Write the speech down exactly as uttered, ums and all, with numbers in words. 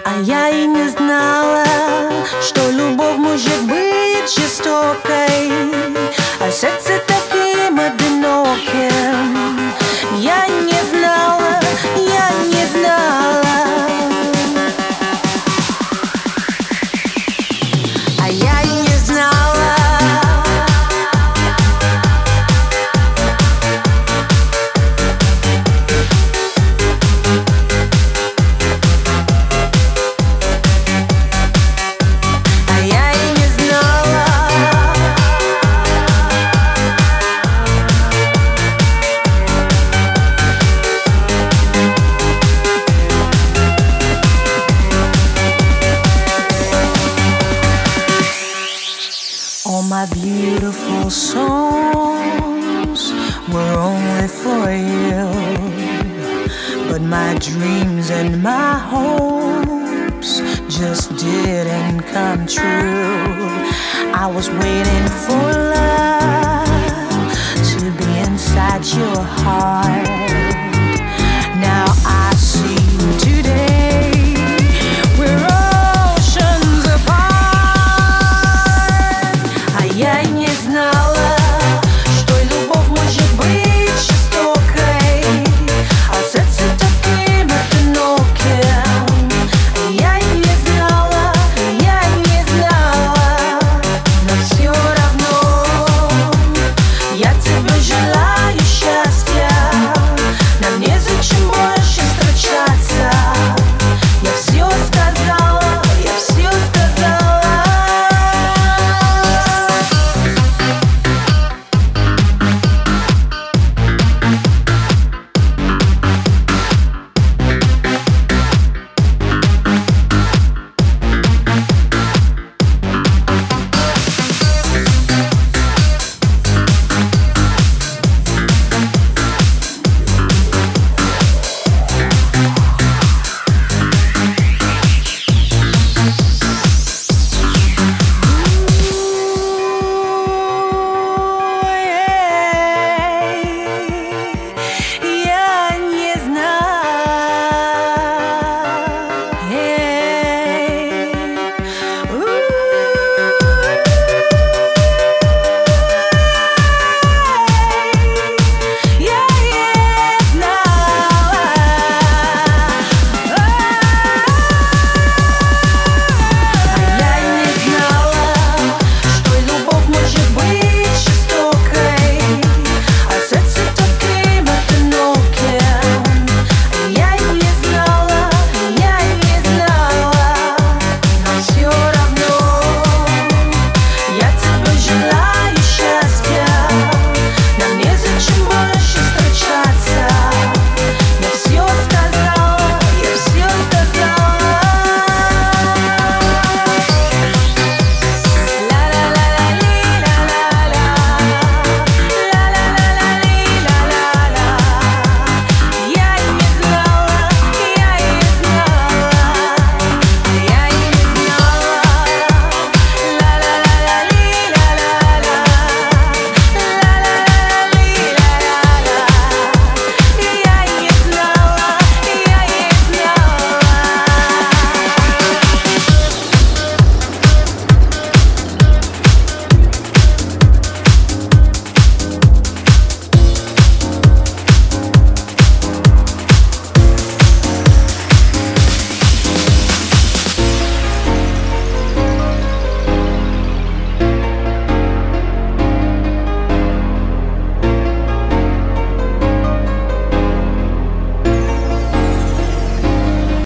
А я и не знала, что любовь может быть жестокой, а сердце таким одиноким. Я не знала, я не знала. А я и не знала. All my beautiful songs were only for you, but my dreams and my hopes just didn't come true. I was waiting for love to be inside your heart,